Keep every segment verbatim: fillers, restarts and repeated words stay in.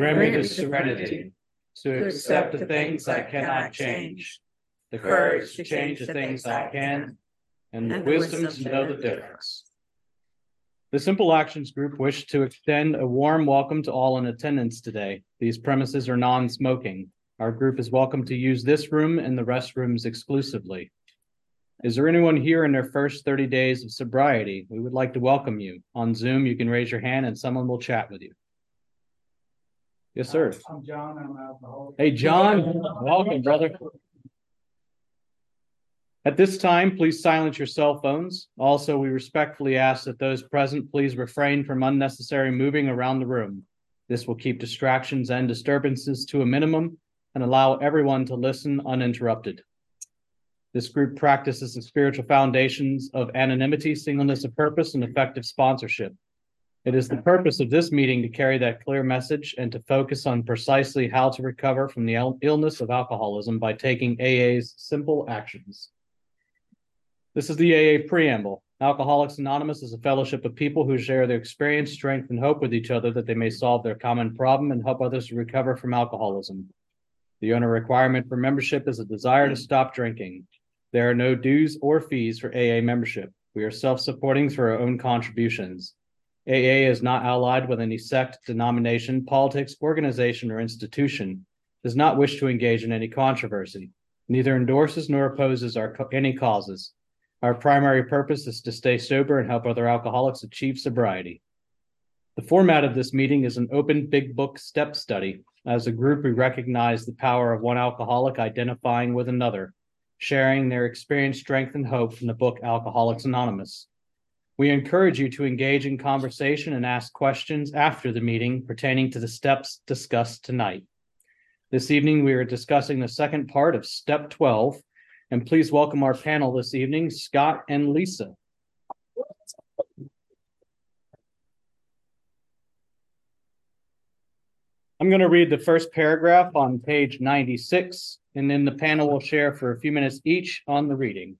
Grant me the serenity to accept the things I cannot change, the courage to change the things I can, and the wisdom to know the difference. The Simple Actions Group wished to extend a warm welcome to all in attendance today. These premises are non-smoking. Our group is welcome to use this room and the restrooms exclusively. Is there anyone here in their first thirty days of sobriety? We would like to welcome you. On Zoom, you can raise your hand and someone will chat with you. Yes, sir. I'm John. I'm an alcoholic. Hey, John. Welcome, brother. At this time, please silence your cell phones. Also, we respectfully ask that those present please refrain from unnecessary moving around the room. This will keep distractions and disturbances to a minimum and allow everyone to listen uninterrupted. This group practices the spiritual foundations of anonymity, singleness of purpose, and effective sponsorship. It is the purpose of this meeting to carry that clear message and to focus on precisely how to recover from the il- illness of alcoholism by taking A A's simple actions. This is the A A preamble. Alcoholics Anonymous is a fellowship of people who share their experience, strength, and hope with each other that they may solve their common problem and help others to recover from alcoholism. The only requirement for membership is a desire to stop drinking. There are no dues or fees for A A membership. We are self-supporting through our own contributions. A A is not allied with any sect, denomination, politics, organization, or institution, does not wish to engage in any controversy, neither endorses nor opposes our co- any causes. Our primary purpose is to stay sober and help other alcoholics achieve sobriety. The format of this meeting is an open big book step study. As a group, we recognize the power of one alcoholic identifying with another, sharing their experience, strength, and hope from the book Alcoholics Anonymous. We encourage you to engage in conversation and ask questions after the meeting pertaining to the steps discussed tonight. This evening, we are discussing the second part of Step twelve, and please welcome our panel this evening, Scott and Lisa. I'm going to read the first paragraph on page ninety-six, and then the panel will share for a few minutes each on the reading.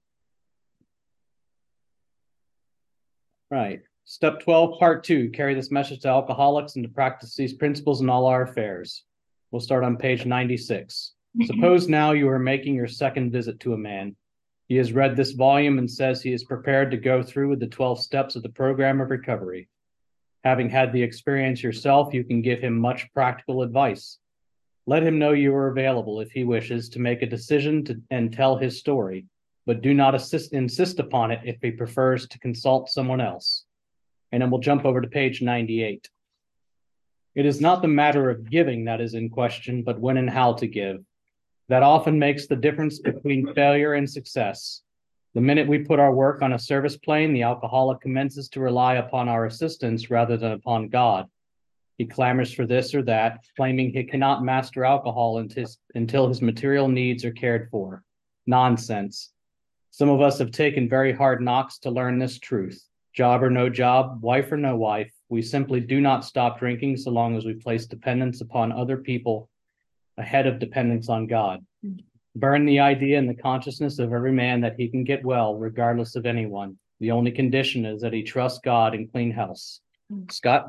Right. Step twelve, part two, carry this message to alcoholics and to practice these principles in all our affairs. We'll start on page ninety-six. Suppose now you are making your second visit to a man. He has read this volume and says he is prepared to go through with the twelve steps of the program of recovery. Having had the experience yourself, you can give him much practical advice. Let him know you are available if he wishes to make a decision to, and tell his story, but do not assist, insist upon it if he prefers to consult someone else. And then we'll jump over to page ninety-eight. It is not the matter of giving that is in question, but when and how to give. That often makes the difference between failure and success. The minute we put our work on a service plane, the alcoholic commences to rely upon our assistance rather than upon God. He clamors for this or that, claiming he cannot master alcohol until his material needs are cared for. Nonsense. Some of us have taken very hard knocks to learn this truth. Job or no job, wife or no wife, we simply do not stop drinking so long as we place dependence upon other people ahead of dependence on God. Burn the idea in the consciousness of every man that he can get well regardless of anyone. The only condition is that he trusts God and clean house. Scott?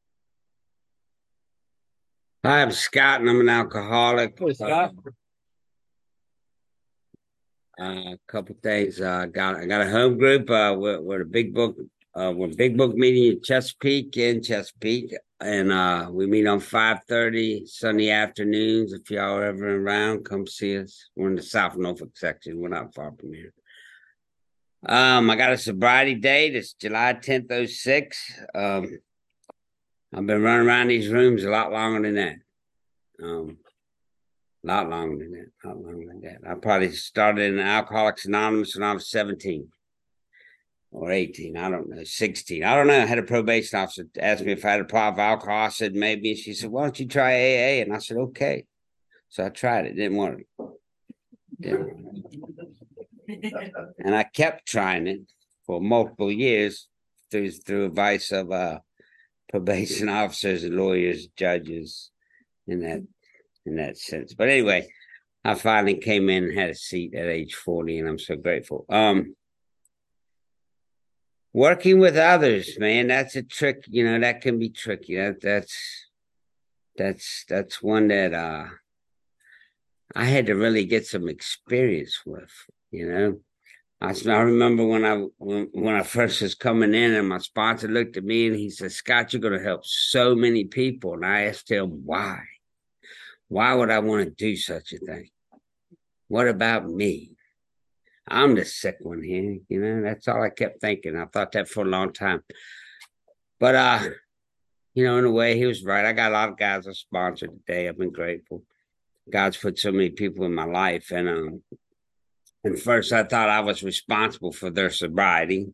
Hi, I'm Scott, and I'm an alcoholic. Hey, Scott. Uh, a couple things. Uh, got I got a home group. Uh, we're, we're a big book. Uh, we're a big book meeting in Chesapeake, in Chesapeake, and uh, we meet on five thirty Sunday afternoons. If y'all are ever around, come see us. We're in the South Norfolk section. We're not far from here. Um, I got a sobriety date. It's July tenth, oh six. Um, I've been running around these rooms a lot longer than that. Um, a lot longer than that. A lot longer than that. I probably started in Alcoholics Anonymous when I was seventeen or eighteen. I don't know. sixteen. I don't know. I had a probation officer ask me if I had a problem with alcohol. I said maybe. And she said, why don't you try A A? And I said, okay. So I tried it. It didn't work. Didn't work. And I kept trying it for multiple years through through advice of uh, probation officers and lawyers, judges, in that in that sense. But anyway, I finally came in and had a seat at age forty, and I'm so grateful. Um, working with others, man, that's a trick. You know, that can be tricky. That that's that's that's one that uh I had to really get some experience with, you know. I, s- I remember when I when, when I first was coming in, and my sponsor looked at me and he said, "Scott, you're going to help so many people." And I asked him why. Why would I want to do such a thing? What about me? I'm the sick one here, you know. That's all I kept thinking. I thought that for a long time. But uh, you know, in a way, he was right. I got a lot of guys I sponsored today. I've been grateful. God's put so many people in my life, and um, and first I thought I was responsible for their sobriety,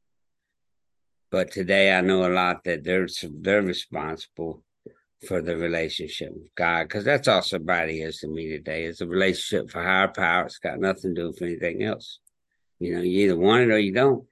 but today I know a lot that they're they're responsible for the relationship with God, because that's all sobriety is to me today. It's a relationship for higher power. It's got nothing to do with anything else. You know, you either want it or you don't.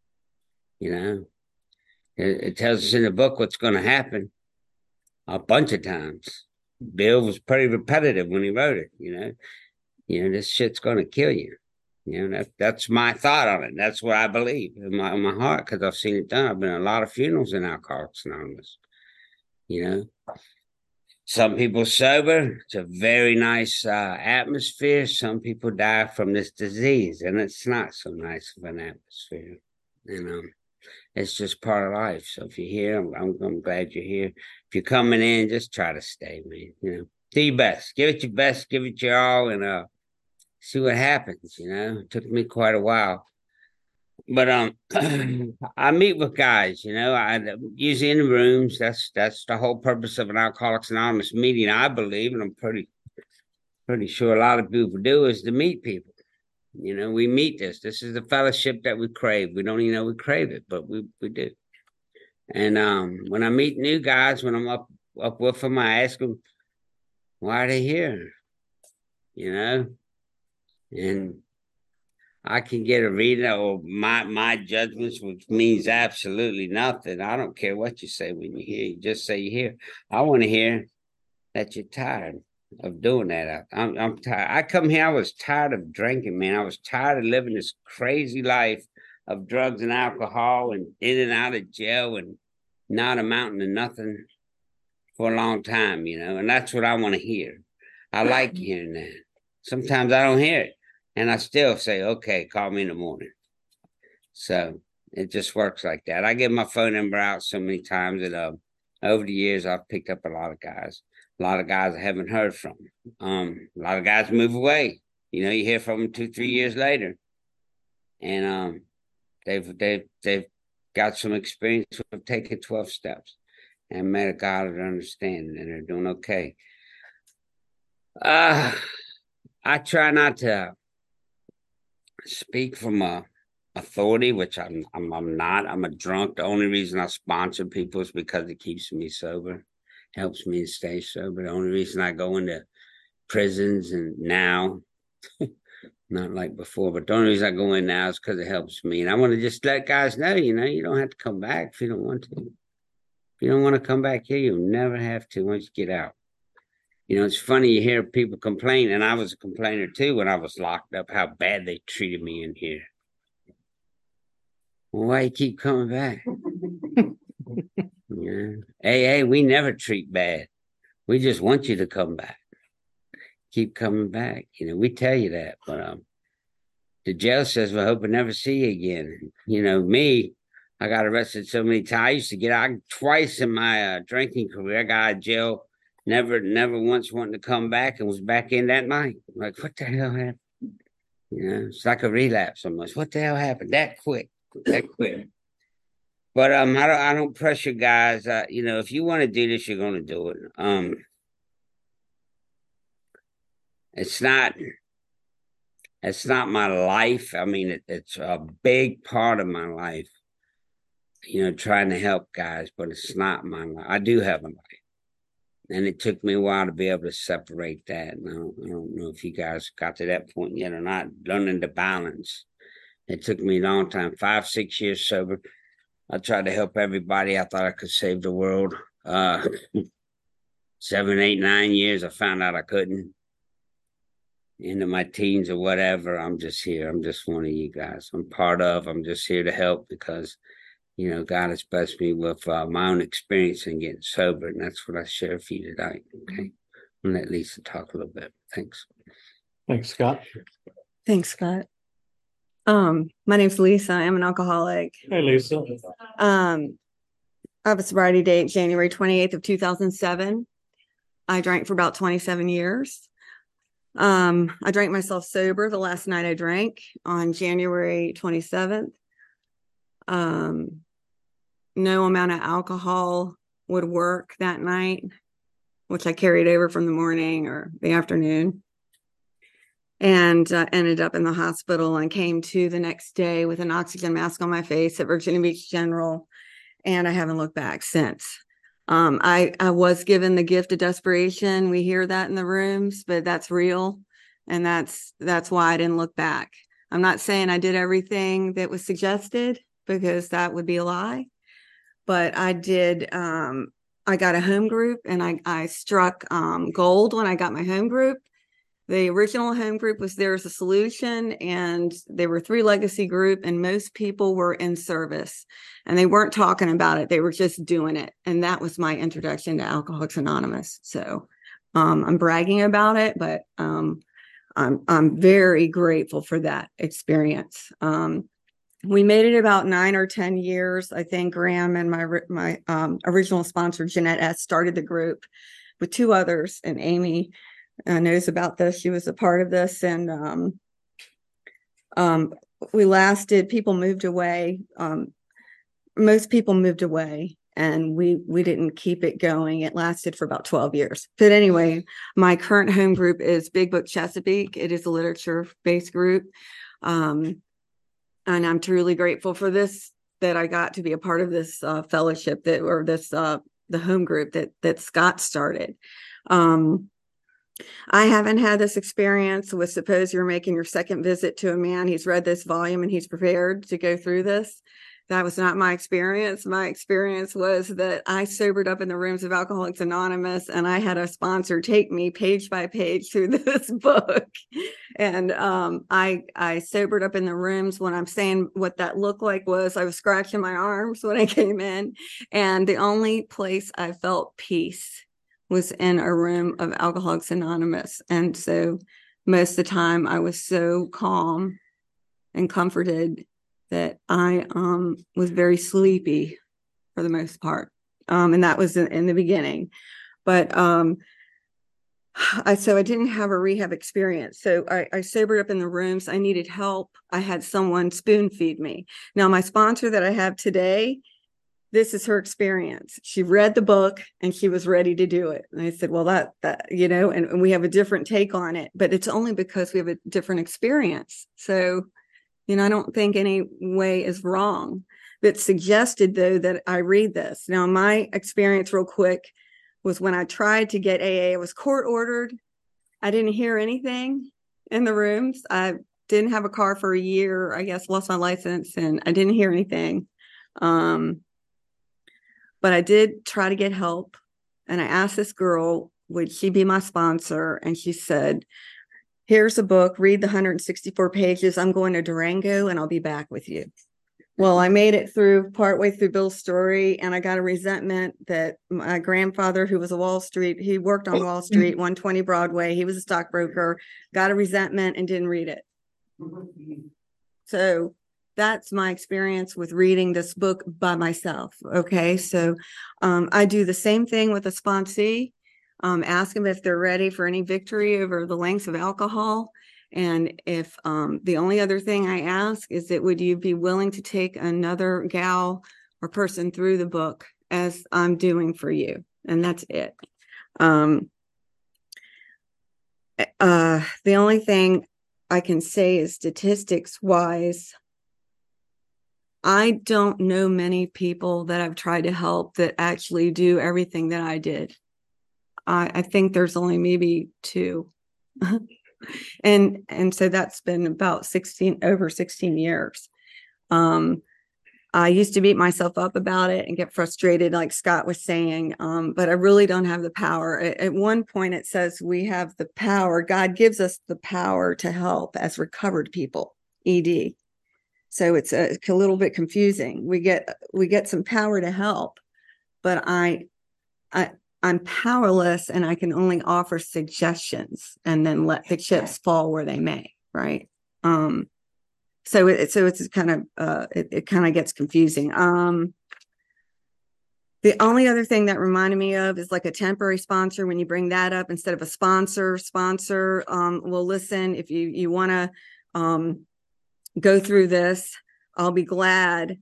You know, it, it tells us in the book what's going to happen a bunch of times. Bill was pretty repetitive when he wrote it. You know, you know this shit's going to kill you. You know, that, that's my thought on it. That's what I believe in my, in my heart, because I've seen it done. I've been at a lot of funerals in Alcoholics Anonymous. You know, some people sober. It's a very nice uh, atmosphere. Some people die from this disease, and it's not so nice of an atmosphere. You know, it's just part of life. So if you're here, I'm, I'm, I'm glad you're here. If you're coming in, just try to stay, man. You know, do your best. Give it your best. Give it your all, and uh, see what happens. You know, it took me quite a while. But um, I meet with guys, you know, I usually in the rooms. That's that's the whole purpose of an Alcoholics Anonymous meeting, I believe, and I'm pretty pretty sure a lot of people do, is to meet people. You know, we meet this. This is the fellowship that we crave. We don't even know we crave it, but we we do. And um, when I meet new guys, when I'm up up with them, I ask them why are they here. You know, and I can get a reading or my my judgments, which means absolutely nothing. I don't care what you say when you hear. You just say you hear. I want to hear that you're tired of doing that. I, I'm I'm tired. I come here. I was tired of drinking, man. I was tired of living this crazy life of drugs and alcohol and in and out of jail and not amounting to nothing for a long time, you know. And that's what I want to hear. I like hearing that. Sometimes I don't hear it. And I still say, okay, call me in the morning. So it just works like that. I give my phone number out so many times that uh, over the years, I've picked up a lot of guys. A lot of guys I haven't heard from. Um, a lot of guys move away. You know, you hear from them two, three years later. And um, they've, they've, they've got some experience with taking twelve steps and met a God of understanding, and they're doing okay. Uh, I try not to speak from a authority, which I'm, I'm I'm not. I'm a drunk. The only reason I sponsor people is because it keeps me sober, helps me stay sober. The only reason I go into prisons and now, not like before, but the only reason I go in now is because it helps me. And I want to just let guys know, you know, you don't have to come back if you don't want to. If you don't want to come back here, you'll never have to once you get out. You know, it's funny, you hear people complain, and I was a complainer too when I was locked up, how bad they treated me in here. Well, why you keep coming back? Yeah. Hey, hey, we never treat bad. We just want you to come back. Keep coming back. You know, we tell you that, but um, the jail says, we hope we never see you again. You know, me, I got arrested so many times. I used to get out twice in my uh, drinking career. I got out of jail, never, never once wanting to come back, and was back in that night. Like, what the hell happened? You know, it's like a relapse almost. What the hell happened? That quick, that quick. But um, I don't, I don't pressure guys. Uh, you know, if you want to do this, you're going to do it. Um, it's not, it's not my life. I mean, it, it's a big part of my life. You know, trying to help guys, but it's not my life. I do have a life, and it took me a while to be able to separate that. And I don't, I don't know if you guys got to that point yet or not. Learning to balance. It took me a long time, five, six years sober. I tried to help everybody. I thought I could save the world. Uh, seven, eight, nine years, I found out I couldn't. Into my teens or whatever, I'm just here. I'm just one of you guys. I'm part of. I'm just here to help because you know, God has blessed me with uh, my own experience in getting sober, and that's what I share with you today. Okay, I'm gonna let Lisa talk a little bit. Thanks. Thanks, Scott. Thanks, Scott. Um, my name's Lisa. I'm an alcoholic. Hey, Lisa. Um, I have a sobriety date, January twenty-eighth of two thousand seven. I drank for about twenty-seven years. Um, I drank myself sober the last night I drank on January twenty-seventh. Um, no amount of alcohol would work that night, which I carried over from the morning or the afternoon. And uh, ended up in the hospital and came to the next day with an oxygen mask on my face at Virginia Beach General. And I haven't looked back since. Um, I, I was given the gift of desperation. We hear that in the rooms, but that's real. And that's, that's why I didn't look back. I'm not saying I did everything that was suggested, because that would be a lie. But I did, um, I got a home group, and I, I struck um, gold when I got my home group. The original home group was There Is a Solution, and they were three legacy group, and most people were in service, and they weren't talking about it. They were just doing it. And that was my introduction to Alcoholics Anonymous. So um, I'm bragging about it, but um, I'm, I'm very grateful for that experience. Um, we made it about nine or ten years. I think Graham and my, my um, original sponsor, Jeanette S., started the group with two others, and Amy Uh, knows about this. She was a part of this, and um, um, we lasted. People moved away. Um, most people moved away, and we we didn't keep it going. It lasted for about twelve years. But anyway, my current home group is Big Book Chesapeake. It is a literature-based group, um, and I'm truly grateful for this, that I got to be a part of this uh, fellowship that, or this uh, the home group that that Scott started. Um, I haven't had this experience with, suppose you're making your second visit to a man. He's read this volume and he's prepared to go through this. That was not my experience. My experience was that I sobered up in the rooms of Alcoholics Anonymous, and I had a sponsor take me page by page through this book. And um, I, I sobered up in the rooms. When I'm saying what that looked like was I was scratching my arms when I came in. And the only place I felt peace was in a room of Alcoholics Anonymous. And so most of the time I was so calm and comforted that I um, was very sleepy for the most part. Um, and that was in, in the beginning. But um, I, so I didn't have a rehab experience. So I, I sobered up in the rooms. I needed help. I had someone spoon feed me. Now, my sponsor that I have today, this is her experience. She read the book and she was ready to do it. And I said, well, that, that, you know, and, and we have a different take on it, but it's only because we have a different experience. So, you know, I don't think any way is wrong. It's suggested, though, that I read this. Now, my experience real quick was when I tried to get A A, I was court ordered. I didn't hear anything in the rooms. I didn't have a car for a year, I guess, lost my license, and I didn't hear anything. Um, But I did try to get help. And I asked this girl, would she be my sponsor? And she said, here's a book, read the one hundred sixty-four pages. I'm going to Durango and I'll be back with you. Well, I made it through partway through Bill's story, and I got a resentment that my grandfather, who was a Wall Street, he worked on Wall Street, one twenty Broadway. He was a stockbroker, got a resentment and didn't read it. So that's my experience with reading this book by myself. Okay. So um, I do the same thing with a sponsee. Um, ask them if they're ready for any victory over the lengths of alcohol. And if um, the only other thing I ask is that, would you be willing to take another gal or person through the book as I'm doing for you? And that's it. Um, uh, the only thing I can say is, statistics wise, I don't know many people that I've tried to help that actually do everything that I did. I, I think there's only maybe two. and and so that's been about sixteen, over sixteen years. Um, I used to beat myself up about it and get frustrated, like Scott was saying, um, but I really don't have the power. At, at one point, it says we have the power. God gives us the power to help as recovered people, E D. So it's a, it's a little bit confusing. We get we get some power to help, but I I I'm powerless and I can only offer suggestions and then let the chips fall where they may, right? Um so it so it's kind of uh it, it kind of gets confusing. Um The only other thing that reminded me of is like a temporary sponsor. When you bring that up instead of a sponsor, sponsor, um, well, listen, if you, you want to um, go through this, I'll be glad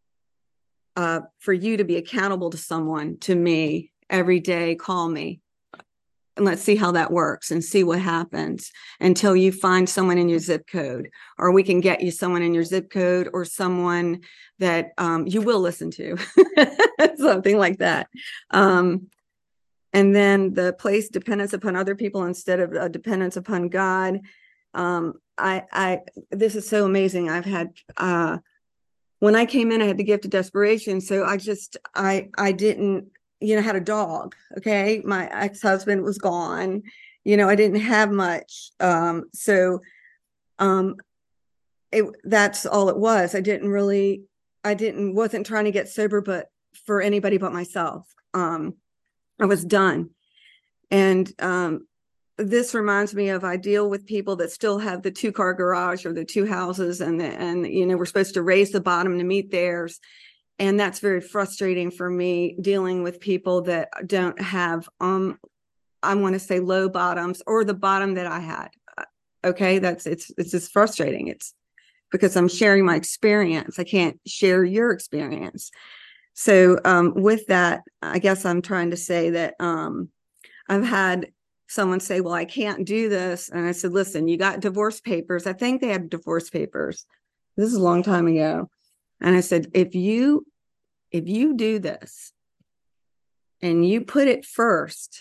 uh, for you to be accountable to someone, to me every day. Call me and let's see how that works and see what happens until you find someone in your zip code, or we can get you someone in your zip code or someone that um, you will listen to, something like that. Um, and then the place dependence upon other people instead of a dependence upon God. Um, I, I, this is so amazing. I've had, uh, when I came in, I had the gift of desperation. So I just, I, I didn't, you know, had a dog. Okay. My ex-husband was gone. You know, I didn't have much. Um, so, um, it, that's all it was. I didn't really, I didn't, wasn't trying to get sober, but for anybody but myself. Um, I was done. And, um, this reminds me of, I deal with people that still have the two car garage or the two houses, and, the, and, you know, we're supposed to raise the bottom to meet theirs. And that's very frustrating for me, dealing with people that don't have, um, I want to say low bottoms or the bottom that I had. Okay. That's, it's, it's just frustrating. It's because I'm sharing my experience. I can't share your experience. So, um, with that, I guess I'm trying to say that, um, I've had someone say, well, I can't do this. And I said, listen, you got divorce papers. I think they have divorce papers. This is a long time ago. And I said, if you, if you do this and you put it first,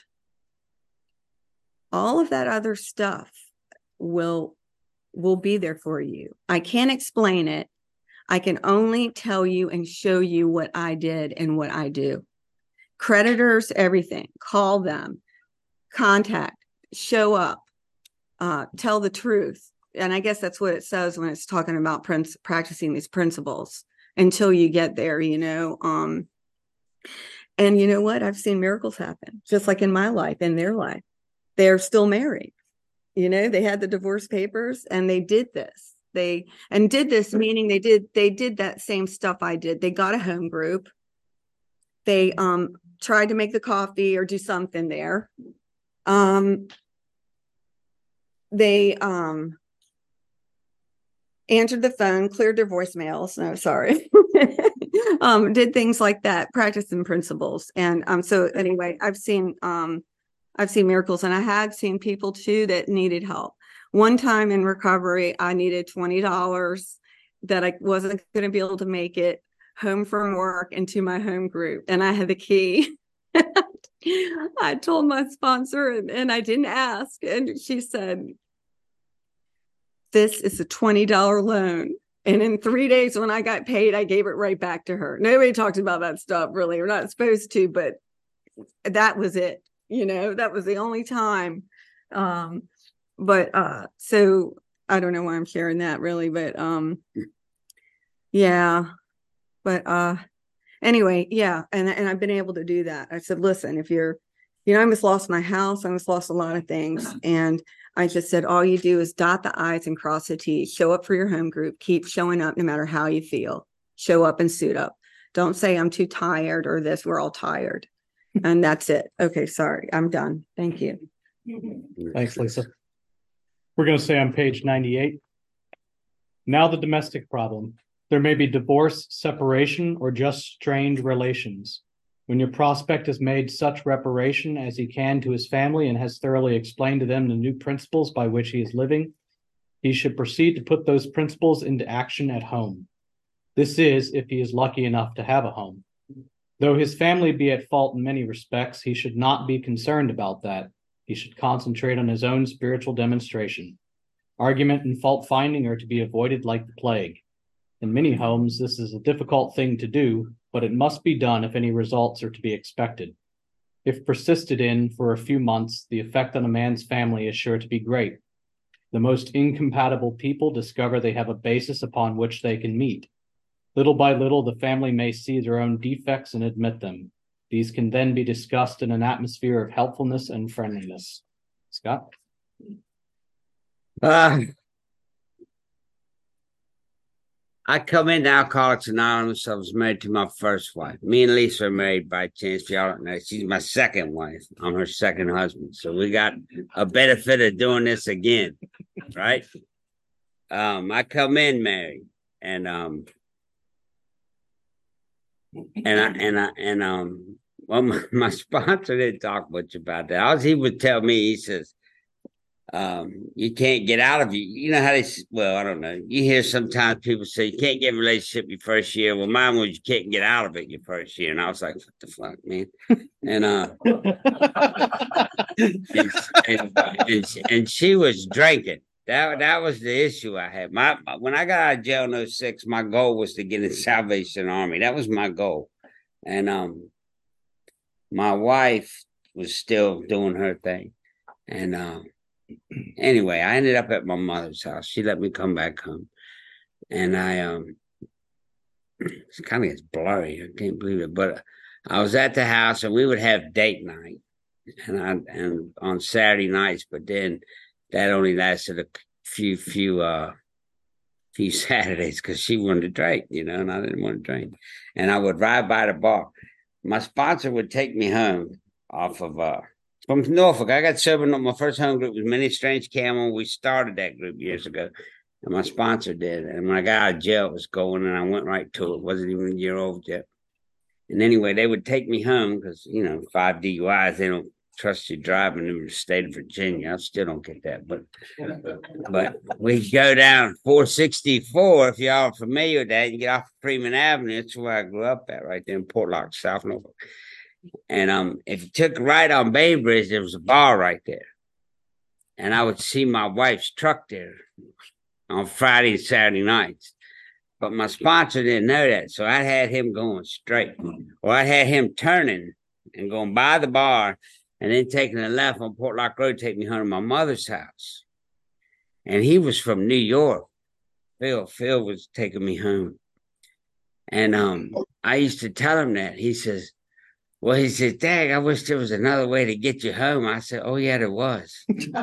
all of that other stuff will, will be there for you. I can't explain it. I can only tell you and show you what I did and what I do. Creditors, everything, call them, contact, show up, uh, tell the truth. And I guess that's what it says when it's talking about princ- practicing these principles until you get there, you know. Um, and you know what? I've seen miracles happen, just like in my life, in their life. They're still married. You know, they had the divorce papers and they did this. They and did this, meaning they did they did that same stuff I did. They got a home group. They um tried to make the coffee or do something there. Um, they um answered the phone, cleared their voicemails. No, sorry. um, did things like that, practicing principles. And um, so anyway, I've seen um, I've seen miracles, and I had seen people too that needed help. One time in recovery, I needed twenty dollars that I wasn't going to be able to make it home from work into my home group, and I had the key. I told my sponsor, and, and I didn't ask, and she said, this is a twenty dollars loan. And in three days when I got paid, I gave it right back to her. Nobody talks about that stuff, really. We're not supposed to, but that was it. You know, that was the only time. Um, but uh, so I don't know why I'm sharing that, really, but um, yeah. But uh, anyway, yeah. And, and I've been able to do that. I said, listen, if you're, you know, I almost lost my house. I almost lost a lot of things. And I just said, all you do is dot the I's and cross the T's. Show up for your home group. Keep showing up no matter how you feel. Show up and suit up. Don't say I'm too tired or this. We're all tired. And that's it. Okay, sorry. I'm done. Thank you. Thanks, Lisa. We're going to say on page ninety-eight. Now the domestic problem. There may be divorce, separation, or just strained relations. When your prospect has made such reparation as he can to his family and has thoroughly explained to them the new principles by which he is living, he should proceed to put those principles into action at home. This is, if he is lucky enough to have a home. Though his family be at fault in many respects, he should not be concerned about that. He should concentrate on his own spiritual demonstration. Argument and fault-finding are to be avoided like the plague. In many homes, this is a difficult thing to do, but it must be done if any results are to be expected. If persisted in for a few months, the effect on a man's family is sure to be great. The most incompatible people discover they have a basis upon which they can meet. Little by little, the family may see their own defects and admit them. These can then be discussed in an atmosphere of helpfulness and friendliness. Scott? Uh, I come into Alcoholics Anonymous. I was married to my first wife. Me and Lisa are married by chance. If y'all don't know, she's my second wife. I'm her second husband. So we got a benefit of doing this again, right? Um, I come in married, and um, and I and I and um, well, my, my sponsor didn't talk much about that. All he would tell me, he says, Um, you can't get out of you. You know how they, well, I don't know. You hear sometimes people say you can't get in a relationship your first year. Well, mine was you can't get out of it your first year. And I was like, what the fuck, man? And, uh, and, and, and, and she was drinking. That, that was the issue I had. My, when I got out of jail in oh six, my goal was to get in the Salvation Army. That was my goal. And, um, my wife was still doing her thing. And, um, anyway, I ended up at my mother's house. She let me come back home. And I, um, it's kind of gets blurry. I can't believe it. But I was at the house and we would have date night and I, and on Saturday nights, but then that only lasted a few, few, uh, few Saturdays because she wanted to drink, you know, and I didn't want to drink. And I would ride by the bar. My sponsor would take me home off of, uh, from Norfolk. I got sober. My first home group was Many Strange Camel. We started that group years ago, and my sponsor did. And when I got out of jail, it was going, and I went right to it. Wasn't even a year old yet. And anyway, they would take me home because, you know, five D U Is, they don't trust you driving in the state of Virginia. I still don't get that. But but we go down four sixty-four, if y'all are familiar with that, you get off Freeman Avenue. That's where I grew up at, right there in Portlock, South Norfolk. And um, if you took a right on Bainbridge, there was a bar right there. And I would see my wife's truck there on Friday and Saturday nights. But my sponsor didn't know that. So I had him going straight. Or I had him turning and going by the bar and then taking a left on Portlock Road, take me home to my mother's house. And he was from New York. Phil, Phil was taking me home. And um, I used to tell him that. He says, well, he said, Dad, I wish there was another way to get you home. I said, oh, yeah, there was.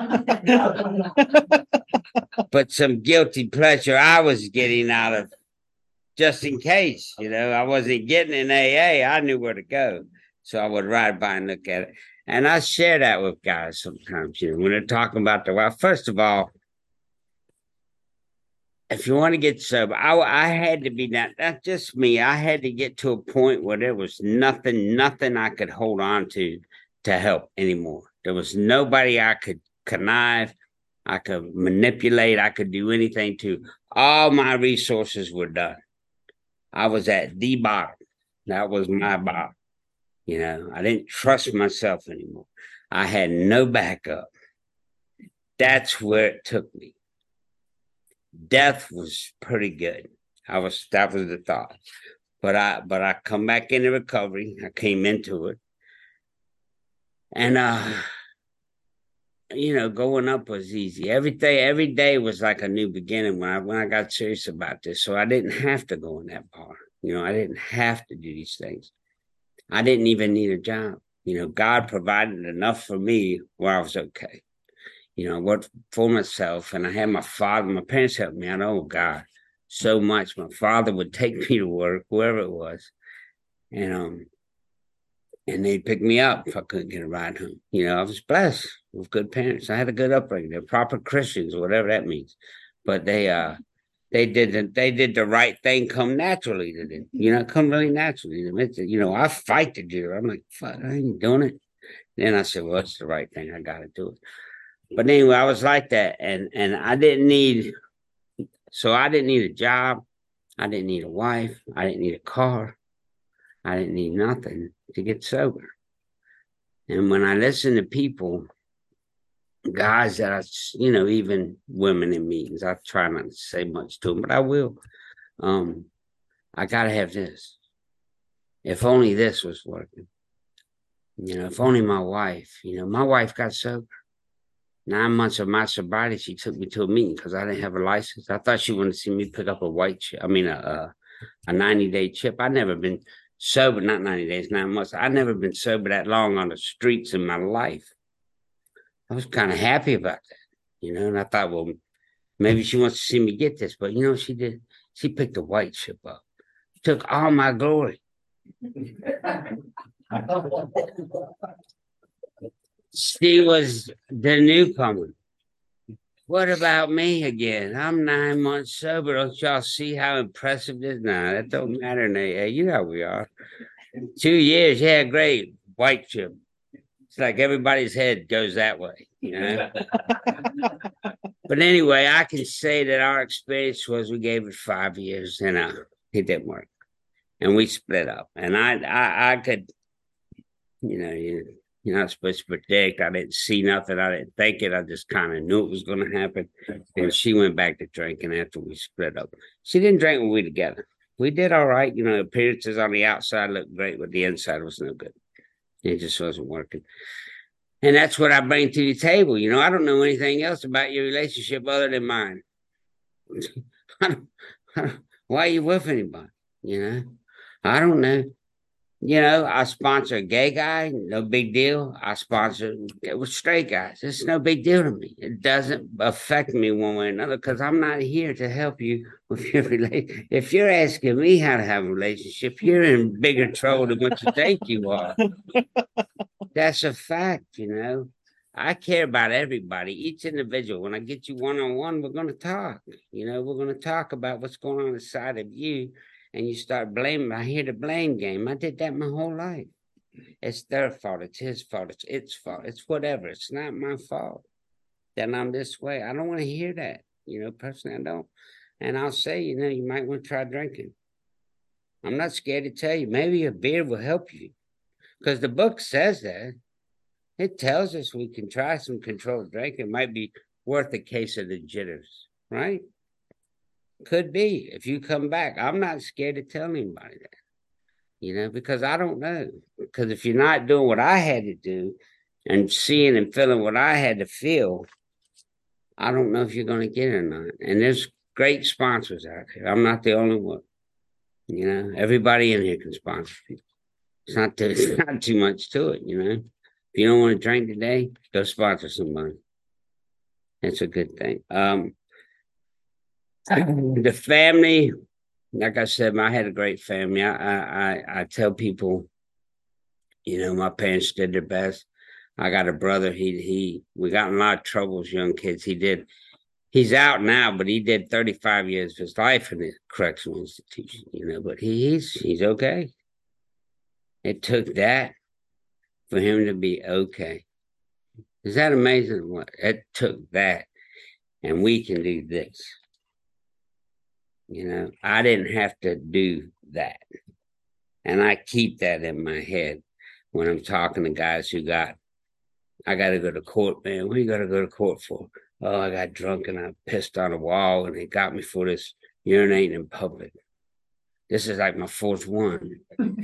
But some guilty pleasure I was getting out of just in case, you know, I wasn't getting in A A. I knew where to go. So I would ride by and look at it. And I share that with guys sometimes, you know, when they're talking about the, well, first of all, if you want to get sober, I, I had to be that. That's just me. I had to get to a point where there was nothing, nothing I could hold on to to help anymore. There was nobody I could connive, I could manipulate, I could do anything to. All my resources were done. I was at the bottom. That was my bottom. You know, I didn't trust myself anymore. I had no backup. That's where it took me. Death was pretty good. I was that was the thought. But I but I come back into recovery. I came into it. And uh you know, going up was easy. Every day, every day was like a new beginning when I when I got serious about this. So I didn't have to go in that bar. You know, I didn't have to do these things. I didn't even need a job. You know, God provided enough for me where I was okay. You know, I worked for myself, and I had my father, my parents helped me out. Oh, God, so much. My father would take me to work, wherever it was, and um, and they'd pick me up if I couldn't get a ride home. You know, I was blessed with good parents. I had a good upbringing. They're proper Christians, whatever that means. But they uh, they did the, they did the right thing, come naturally to them. You know, come really naturally. You know, I fight to do it. I'm like, fuck, I ain't doing it. Then I said, well, it's the right thing. I got to do it. But anyway, I was like that, and and I didn't need, so I didn't need a job, I didn't need a wife, I didn't need a car, I didn't need nothing to get sober. And when I listen to people, guys that I, you know, even women in meetings, I try not to say much to them, but I will. Um, I gotta have this. If only this was working. You know, if only my wife, you know, my wife got sober. nine months of my sobriety, she took me to a meeting because I didn't have a license. I thought she wanted to see me pick up a white chip. I mean, a, a, a ninety day chip. I'd never been sober, not ninety days, nine months. I'd never been sober that long on the streets in my life. I was kind of happy about that, you know, and I thought, well, maybe she wants to see me get this. But, you know, she did. She picked a white chip up, took all my glory. She was the newcomer. What about me again? I'm nine months sober. Don't y'all see how impressive this is? Nah, that don't matter. Now. You know how we are. Two years, yeah, great. White chip. It's like everybody's head goes that way, you know. But anyway, I can say that our experience was we gave it five years and uh, it didn't work, and we split up. And I, I, I could, you know, you, you're not supposed to predict. I didn't see nothing. I didn't think it. I just kind of knew it was going to happen. And she went back to drinking after we split up. She didn't drink when we were together. We did all right. You know, appearances on the outside looked great, but the inside was no good. It just wasn't working. And that's what I bring to the table. You know, I don't know anything else about your relationship other than mine. I don't, I don't, why are you with anybody? You know, I don't know. You know, I sponsor a gay guy, no big deal. I sponsor it with straight guys. It's no big deal to me. It doesn't affect me one way or another because I'm not here to help you with your relationship. If you're asking me how to have a relationship, you're in bigger trouble than what you think you are. That's a fact, you know. I care about everybody, each individual. When I get you one-on-one, we're going to talk. You know, we're going to talk about what's going on inside of you. And you start blaming. I hear the blame game. I did that my whole life. It's their fault. It's his fault. It's its fault. It's whatever. It's not my fault that I'm this way. I don't want to hear that. You know, personally, I don't. And I'll say, you know, you might want to try drinking. I'm not scared to tell you. Maybe a beer will help you. Because the book says that. It tells us we can try some controlled drinking. It might be worth a case of the jitters, right? Could be. If you come back, I'm not scared to tell anybody that, you know, because I don't know. Because if you're not doing what I had to do and seeing and feeling what I had to feel, I don't know if you're going to get it or not. And there's great sponsors out there. I'm not the only one. You know, everybody in here can sponsor people. It's not too, it's not too much to it, you know. If you don't want to drink today, go sponsor somebody. That's a good thing. Um, The family, like I said, I had a great family. I, I, I tell people, you know, my parents did their best. I got a brother. He, he, we got in a lot of trouble as young kids. He did, he's out now, but he did thirty-five years of his life in the correctional institution, you know, but he, he's, he's okay. It took that for him to be okay. Is that amazing? What it took that, and we can do this. You know, I didn't have to do that. And I keep that in my head when I'm talking to guys who got, I got to go to court, man. What are you going to go to court for? Oh, I got drunk and I pissed on a wall and they got me for this urinating in public. This is like my fourth one.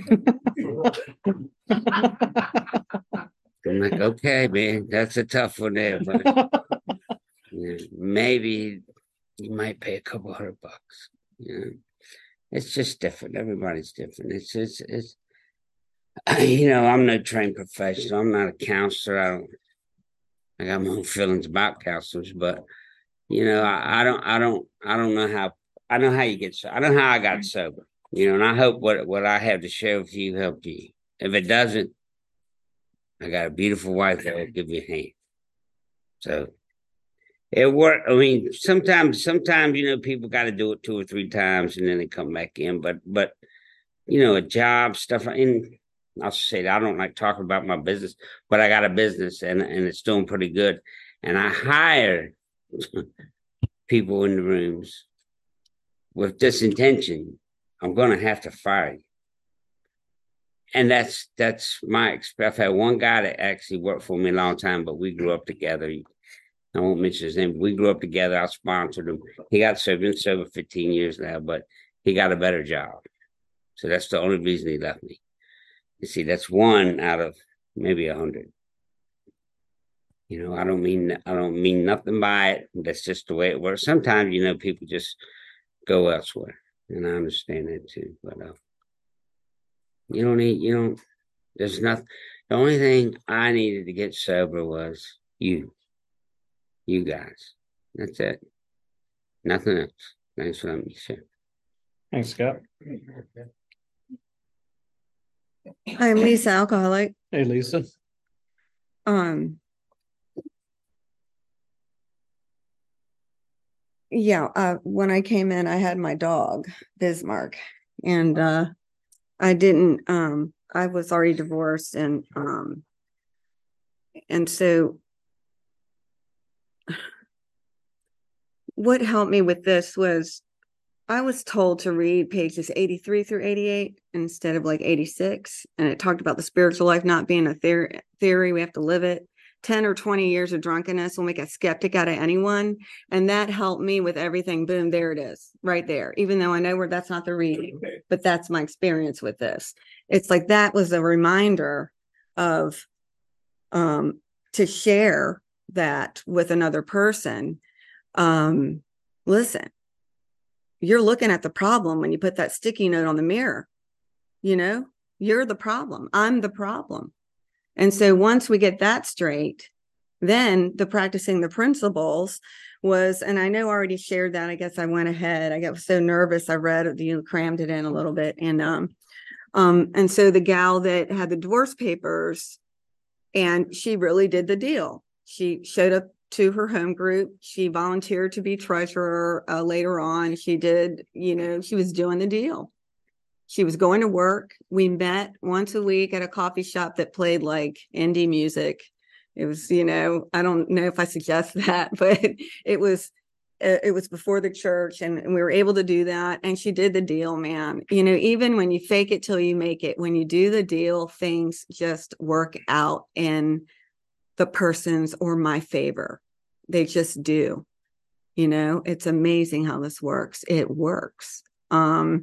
I'm like, okay, man, that's a tough one there. But you know, maybe you might pay a couple hundred bucks. You know, it's just different. Everybody's different. It's it's it's. You know, I'm no trained professional. I'm not a counselor. I don't. I got my own feelings about counselors, but you know, I, I don't. I don't. I don't know how. I know how you get. I know how I got sober. You know, and I hope what what I have to share with you help you. If it doesn't, I got a beautiful wife that will give you a hand. So. It worked. I mean, sometimes, sometimes, you know, people got to do it two or three times and then they come back in. But, but, you know, a job stuff. And I'll say that I don't like talking about my business, but I got a business and, and it's doing pretty good. And I hire people in the rooms with this intention. I'm going to have to fire you. And that's, that's my experience. I've had one guy that actually worked for me a long time, but we grew up together. I won't mention his name. We grew up together. I sponsored him. He got sober, been sober fifteen years now, but he got a better job. So that's the only reason he left me. You see, that's one out of maybe a hundred. You know, I don't mean I don't mean nothing by it. That's just the way it works. Sometimes, you know, people just go elsewhere, and I understand that too. But uh, you don't need you don't. There's nothing. The only thing I needed to get sober was you, you guys. That's it. Nothing else. Thanks for letting me share. Thanks, Scott. I'm Lisa, alcoholic. Hey, Lisa. Um, yeah, uh, when I came in, I had my dog, Bismarck, and uh, I didn't, um, I was already divorced, and um, and so what helped me with this was I was told to read pages eighty-three through eighty-eight instead of like eighty-six. And it talked about the spiritual life not being a theory, theory. We have to live it. ten or twenty years of drunkenness will make a skeptic out of anyone. And that helped me with everything. Boom, there it is, right there. Even though I know where that's not the reading, but that's my experience with this. It's like that was a reminder of um, to share that with another person. Um, listen. You're looking at the problem when you put that sticky note on the mirror. You know, you're the problem. I'm the problem. And so once we get that straight, then the practicing the principles was, and I know I already shared that. I guess I went ahead. I got so nervous. I read it, you know, crammed it in a little bit. And, um, um, and so the gal that had the divorce papers, and she really did the deal. She showed up to her home group. She volunteered to be treasurer uh, later on. She did, you know, she was doing the deal. She was going to work. We met once a week at a coffee shop that played like indie music. It was, you know, I don't know if I suggest that, but it was, it was before the church, and we were able to do that. And she did the deal, man. You know, even when you fake it till you make it, when you do the deal, things just work out in the person's or my favor. They just do. You know, it's amazing how this works. It works. Um,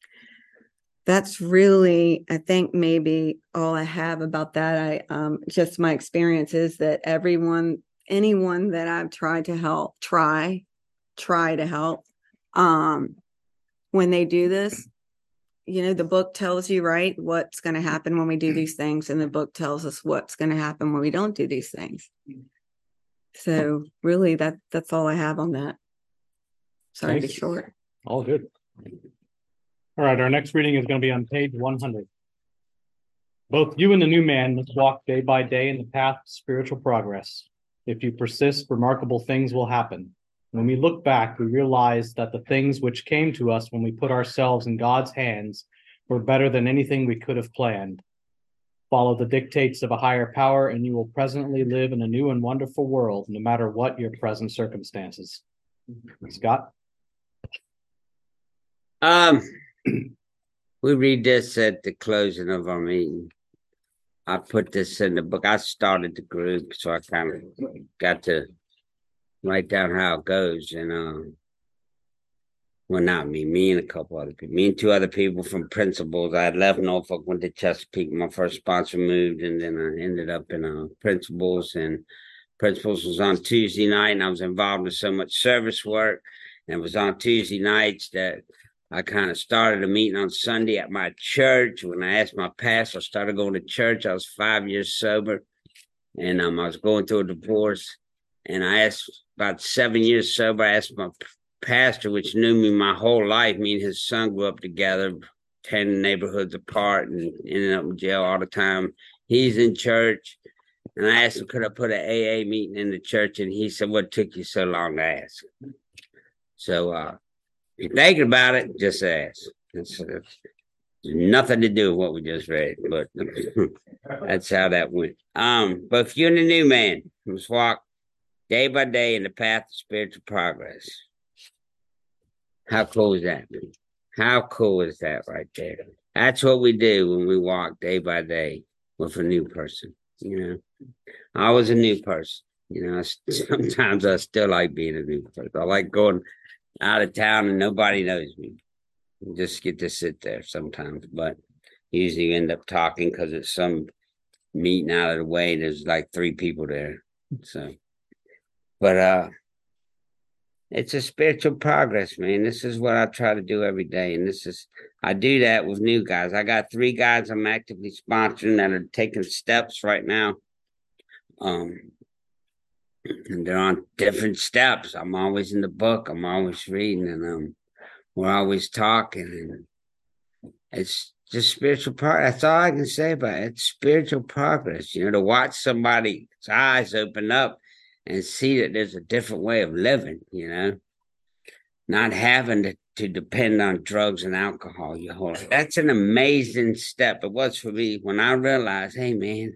that's really, I think maybe all I have about that. I um, just my experience is that everyone, anyone that I've tried to help, try, try to help. Um, when they do this, you know, the book tells you, right, what's going to happen when we do these things. And the book tells us what's going to happen when we don't do these things. So really that that's all I have on that. Sorry to be short. All good. All right. Our next reading is going to be on page one hundred. Both you and the new man must walk day by day in the path of spiritual progress. If you persist, remarkable things will happen. When we look back, we realize that the things which came to us when we put ourselves in God's hands were better than anything we could have planned. Follow the dictates of a higher power, and you will presently live in a new and wonderful world, no matter what your present circumstances. Scott? Um, we read this at the closing of our meeting. I put this in the book. I started the group, so I kind of got to write down how it goes. And um, well, not me, me and a couple other people, me and two other people from Principles. I had left Norfolk, went to Chesapeake. My first sponsor moved, and then I ended up in uh, Principles. And Principles was on Tuesday night, and I was involved in so much service work. And it was on Tuesday nights that I kind of started a meeting on Sunday at my church. When I asked my pastor, I started going to church. I was five years sober, and um, I was going through a divorce. And I asked, about seven years sober, I asked my pastor, which knew me my whole life. Me and his son grew up together, ten neighborhoods apart, and ended up in jail all the time. He's in church. And I asked him, could I put an A A meeting in the church? And he said, what took you so long to ask? So, uh, if you're thinking about it, just ask. It's, it's nothing to do with what we just read, but that's how that went. Um, both you and the new man must walk day by day in the path of spiritual progress. How cool is that? How cool is that right there? That's what we do when we walk day by day with a new person. You know, I was a new person. You know, sometimes I still like being a new person. I like going out of town and nobody knows me. You just get to sit there sometimes, but usually you end up talking because it's some meeting out of the way. There's like three people there. So, but uh, it's a spiritual progress, man. This is what I try to do every day, and this is I do that with new guys. I got three guys I'm actively sponsoring that are taking steps right now. Um, and they're on different steps. I'm always in the book. I'm always reading, and um, we're always talking, and it's just spiritual progress. That's all I can say about it. It's spiritual progress. You know, to watch somebody's eyes open up and see that there's a different way of living. You know, not having to, to depend on drugs and alcohol your whole life. That's an amazing step. It was for me when I realized, hey, man,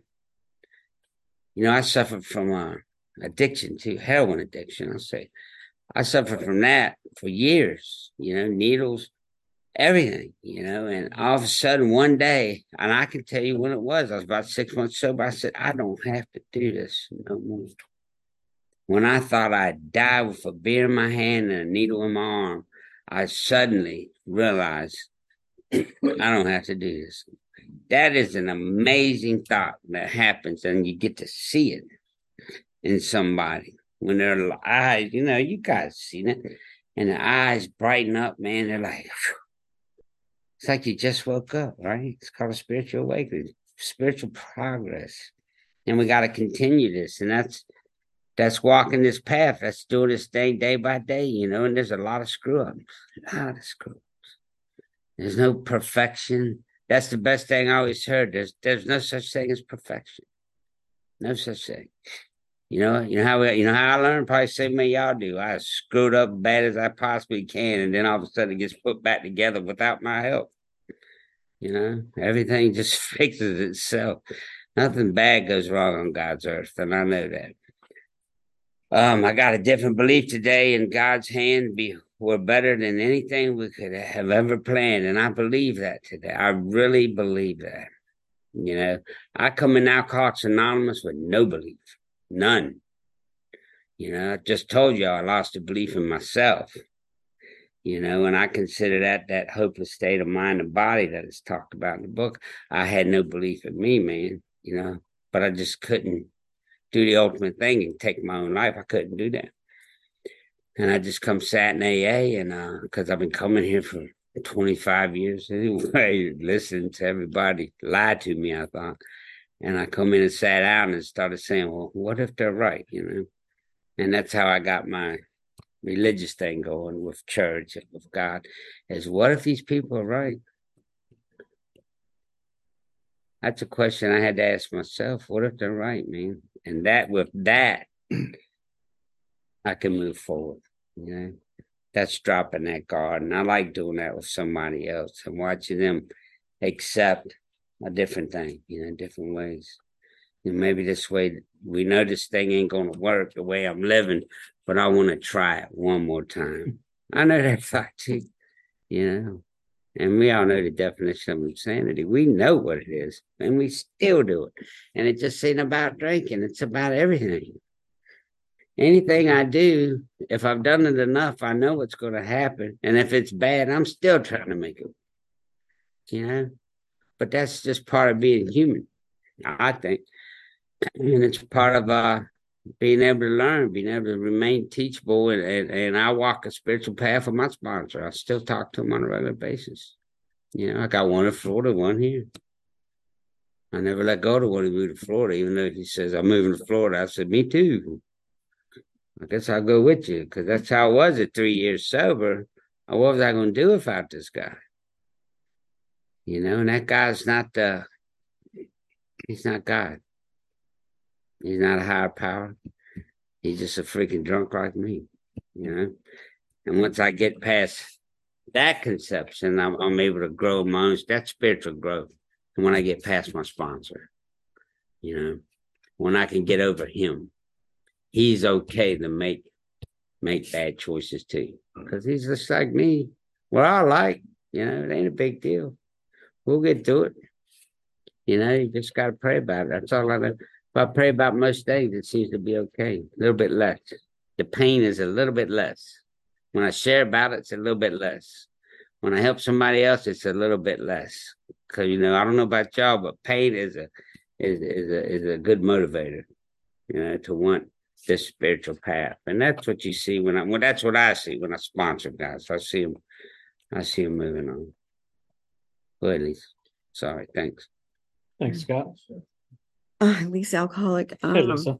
you know, I suffered from uh, addiction to heroin addiction. I'll say I suffered from that for years, you know, needles, everything, you know, and all of a sudden one day, and I can tell you when it was, I was about six months sober. I said, I don't have to do this no more. When I thought I'd die with a beer in my hand and a needle in my arm, I suddenly realized I don't have to do this. That is an amazing thought that happens, and you get to see it in somebody when their eyes, you know, you guys seen it, and the eyes brighten up, man. They're like, phew. It's like you just woke up, right? It's called a spiritual awakening, spiritual progress, and we got to continue this, and that's that's walking this path. That's doing this thing day by day, you know. And there's a lot of screw ups, a lot of screw ups. There's no perfection. That's the best thing I always heard. There's there's no such thing as perfection. No such thing. You know, you know how we, you know how I learned. Probably same way y'all do. I screwed up bad as I possibly can, and then all of a sudden it gets put back together without my help. You know, everything just fixes itself. Nothing bad goes wrong on God's earth, and I know that. Um, I got a different belief today. In God's hand, be we're better than anything we could have ever planned, and I believe that today. I really believe that. You know, I come in Alcoholics Anonymous with no belief, none. You know, I just told you I lost a belief in myself. You know, and I consider that that hopeless state of mind and body that is talked about in the book. I had no belief in me, man. You know, but I just couldn't do the ultimate thing and take my own life. I couldn't do that. And I just come sat in A A, and uh, because I've been coming here for twenty-five years anyway, listening to everybody lie to me, I thought. And I come in and sat down and started saying, well, what if they're right, you know? And that's how I got my religious thing going with church and with God, is what if these people are right? That's a question I had to ask myself. What if they're right, man? And that with that, I can move forward. You know, that's dropping that guard. And I like doing that with somebody else and watching them accept a different thing, you know, different ways. And maybe this way, we know this thing ain't going to work the way I'm living, but I want to try it one more time. I know that thought too, you know. And we all know the definition of insanity. We know what it is, and we still do it. And it just ain't about drinking. It's about everything. Anything I do, if I've done it enough, I know what's going to happen. And if it's bad, I'm still trying to make it, you know. But that's just part of being human, I think. And it's part of uh, being able to learn, being able to remain teachable. And, and, and I walk a spiritual path with my sponsor. I still talk to him on a regular basis. You know, I got one in Florida, one here. I never let go to when he moved to Florida, even though he says, I'm moving to Florida. I said, me too. I guess I'll go with you, because that's how I was at three years sober. What was I going to do without this guy? You know, and that guy's not, uh, he's not God. He's not a higher power. He's just a freaking drunk like me, you know. And once I get past that conception, I'm, I'm able to grow my own, that's spiritual growth. And when I get past my sponsor, you know, when I can get over him, he's okay to make make bad choices too, because he's just like me. We're all like, you know, it ain't a big deal. We'll get through it. You know, you just got to pray about it. That's all I know. If I pray about most things, it seems to be okay. A little bit less. The pain is a little bit less. When I share about it, it's a little bit less. When I help somebody else, it's a little bit less. Because, you know, I don't know about y'all, but pain is a is is a is a good motivator. you know, to want this spiritual path. And that's what you see when I, well, that's what I see when I sponsor guys. I see them, I see them moving on. Go ahead, Lisa. Sorry, thanks. Thanks, Scott. Uh, at least alcoholic. Hey, Um, Lisa.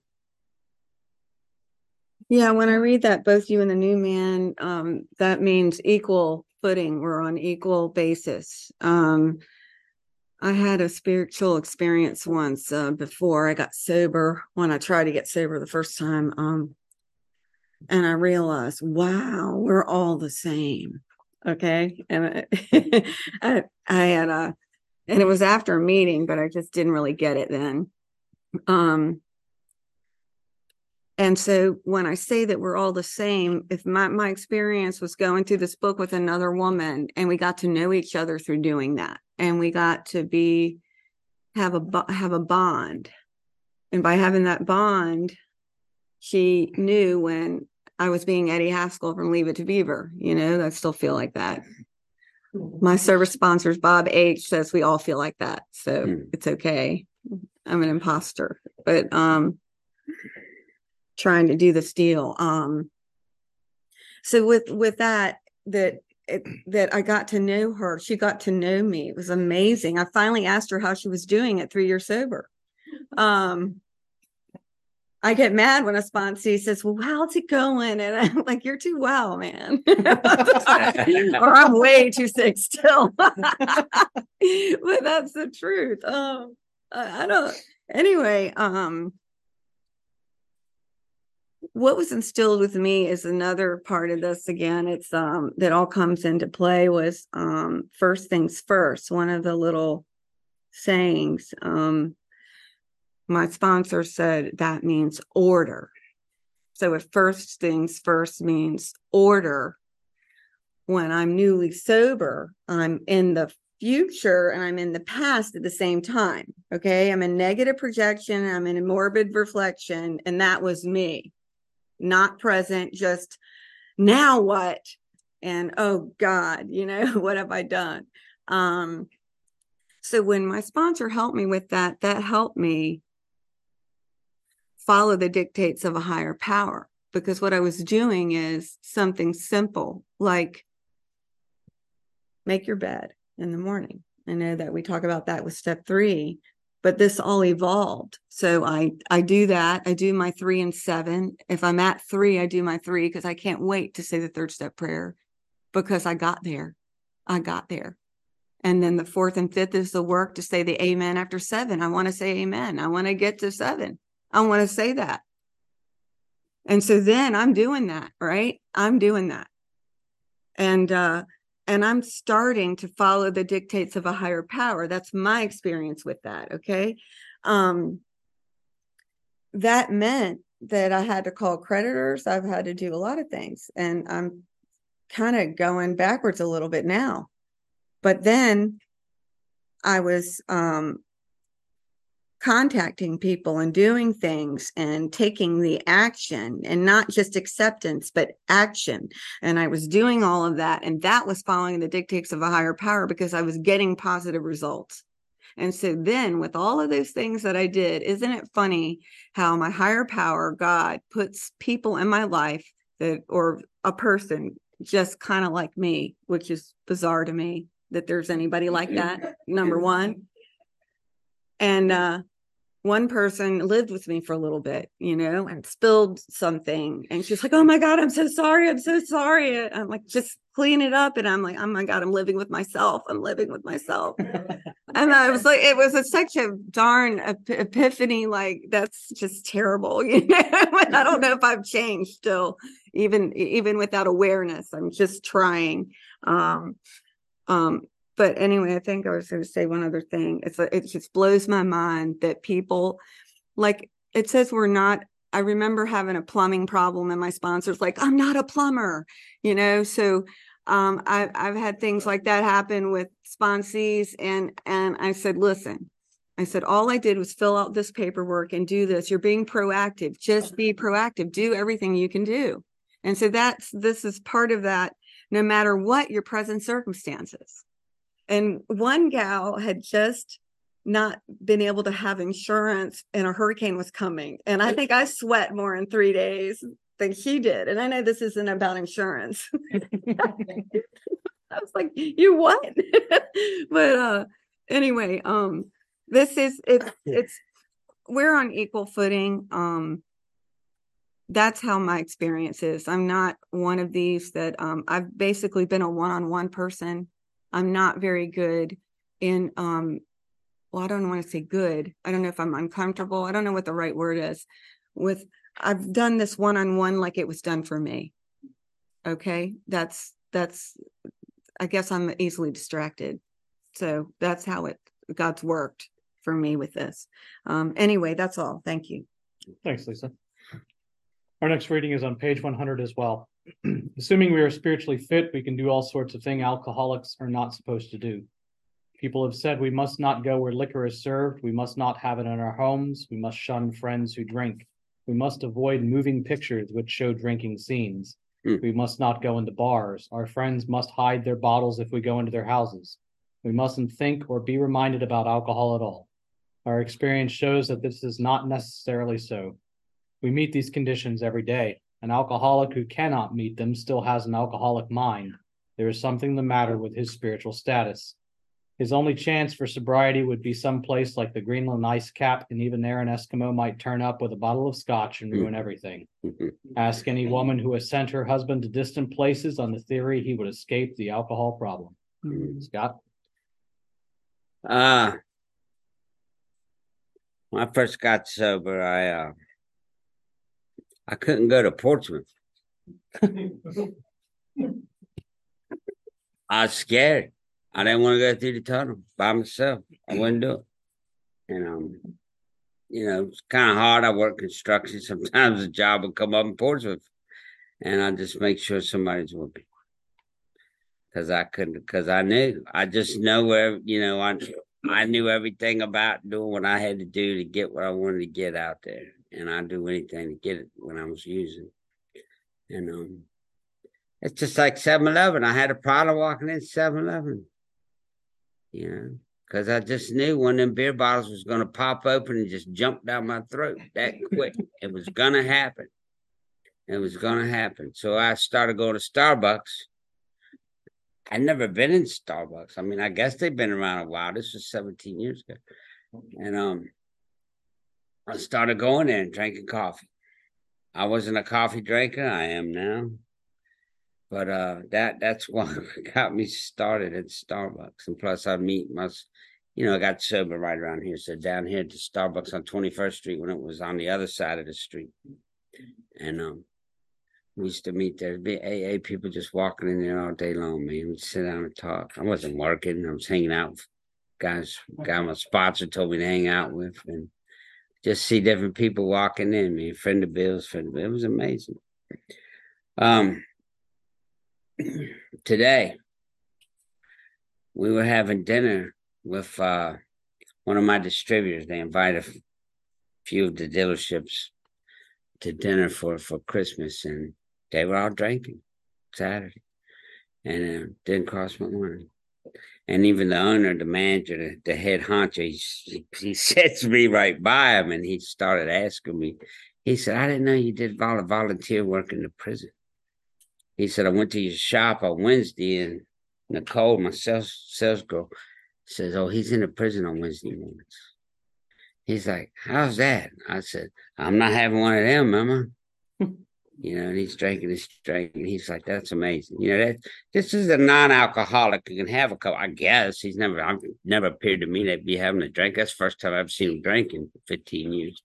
yeah, when I read that, both you and the new man, um, that means equal footing. We're on equal basis. Um, I had a spiritual experience once uh, before I got sober, when I tried to get sober the first time. Um, and I realized, wow, we're all the same. Okay. And I, I, I had a, and it was after a meeting, but I just didn't really get it then. Um, and so when I say that we're all the same, if my, my experience was going through this book with another woman, and we got to know each other through doing that, and we got to be, have a, have a bond. And by having that bond, she knew when I was being Eddie Haskell from Leave It to Beaver, you know, I still feel like that. My service sponsors, Bob H, says we all feel like that. So Mm. it's okay. I'm an imposter, but um, trying to do this deal. Um, so with with that, that it, that I got to know her. She got to know me. It was amazing. I finally asked her how she was doing at three years sober. Um, I get mad when a sponsee says, well, how's it going? And I'm like, you're too well, man. Or I'm way too sick still. But that's the truth. Um, I, I don't, anyway, um, what was instilled with me is another part of this again. It's um that all comes into play was um first things first. One of the little sayings, um, my sponsor said that means order. So if first things first means order, when I'm newly sober, I'm in the future and I'm in the past at the same time. Okay. I'm in negative projection. I'm in a morbid reflection. And that was me, not present, just now what? And oh God, you know, what have I done? Um, so when my sponsor helped me with that, that helped me follow the dictates of a higher power, because what I was doing is something simple, like make your bed in the morning. I know that we talk about that with step three, but this all evolved. So I, I do that. I do my three and seven. If I'm at three, I do my three, because I can't wait to say the third step prayer, because I got there. I got there. And then the fourth and fifth is the work to say the amen after seven. I want to say amen. I want to get to seven. I want to say that. And so then I'm doing that, right? I'm doing that. And, uh, and I'm starting to follow the dictates of a higher power. That's my experience with that. Okay. Um, that meant that I had to call creditors. I've had to do a lot of things, and I'm kind of going backwards a little bit now. But then I was, um, contacting people and doing things and taking the action, and not just acceptance, but action. And I was doing all of that. And that was following the dictates of a higher power, because I was getting positive results. And so then with all of those things that I did, isn't it funny how my higher power, God, puts people in my life that, or a person just kind of like me, which is bizarre to me that there's anybody like that, number one. And, uh, one person lived with me for a little bit, you know, and spilled something. And she's like, oh my God, I'm so sorry. I'm so sorry. I'm like, just clean it up. And I'm like, oh my God, I'm living with myself. I'm living with myself. And I was like, it was a, such a darn ep- epiphany. Like, that's just terrible. You know, I don't know if I've changed still, even, even without awareness. I'm just trying. Um, um, But anyway, I think I was going to say one other thing. It's it just blows my mind that people, like, it says we're not. I remember having a plumbing problem, and my sponsor's like, I'm not a plumber, you know. So um, I, I've had things like that happen with sponsees, and and I said, listen, I said, all I did was fill out this paperwork and do this. You're being proactive. Just be proactive. Do everything you can do. And so that's this is part of that. No matter what your present circumstances. And one gal had just not been able to have insurance and a hurricane was coming. And I think I sweat more in three days than he did. And I know this isn't about insurance. I was like, you what? But uh anyway, um this is it's it's we're on equal footing. Um that's how my experience is. I'm not one of these that um I've basically been a one-on-one person. I'm not very good in um well, I don't want to say good. I don't know if I'm uncomfortable. I don't know what the right word is. With I've done this one-on-one like it was done for me. Okay. That's that's I guess I'm easily distracted. So that's how it God's worked for me with this. Um, anyway, that's all. Thank you. Thanks, Lisa. Our next reading is on page one hundred as well. Assuming we are spiritually fit, we can do all sorts of things alcoholics are not supposed to do. People have said we must not go where liquor is served. We must not have it in our homes. We must shun friends who drink. We must avoid moving pictures which show drinking scenes. Mm. We must not go into bars. Our friends must hide their bottles if we go into their houses. We mustn't think or be reminded about alcohol at all. Our experience shows that this is not necessarily so. We meet these conditions every day. An alcoholic who cannot meet them still has an alcoholic mind. There is something the matter with his spiritual status. His only chance for sobriety would be someplace like the Greenland ice cap, and even there an Eskimo might turn up with a bottle of scotch and ruin everything. Ask any woman who has sent her husband to distant places on the theory he would escape the alcohol problem. Scott? Uh, when I first got sober, I uh, I couldn't go to Portsmouth. I was scared. I didn't want to go through the tunnel by myself. I wouldn't do it. And, um, you know, it's kind of hard. I work construction. Sometimes a job would come up in Portsmouth. And I just make sure somebody's with me. Because I couldn't, because I knew. I just know where, you know, I, I knew everything about doing what I had to do to get what I wanted to get out there. And I'd do anything to get it when I was using. And um, it's just like seven eleven. I had a problem walking in seven eleven. You know, because I just knew one of them beer bottles was going to pop open and just jump down my throat that quick. It was going to happen. It was going to happen. So I started going to Starbucks. I'd never been in Starbucks. I mean, I guess they've been around a while. This was seventeen years ago. And um, I started going there and drinking coffee. I wasn't a coffee drinker. I am now. But uh, that that's what got me started at Starbucks. And plus, I meet my, you know, I got sober right around here. So down here at the Starbucks on twenty-first Street when it was on the other side of the street. And um, we used to meet there. There'd be A A people just walking in there all day long, man. We'd sit down and talk. I wasn't working. I was hanging out with guys. Guy my sponsor told me to hang out with. And just see different people walking in, man. Friend of Bill's, friend of Bill. It was amazing. Um. Today, we were having dinner with uh, one of my distributors. They invited a few of the dealerships to dinner for, for Christmas, and they were all drinking Saturday, and it uh, didn't cost my money. And even the owner, the manager, the, the head honcho, he, he sits me right by him, and he started asking me. He said, "I didn't know you did volunteer work in the prison." He said, "I went to your shop on Wednesday, and Nicole, my sales, sales girl, says, oh, he's in the prison on Wednesday mornings." He's like, "How's that?" I said, "I'm not having one of them, mama." You know, and he's drinking, he's drinking. He's like, "That's amazing." You know, that this is a non-alcoholic who can have a couple. I guess he's never, I've never appeared to me to be having a drink. That's the first time I've seen him drink in fifteen years.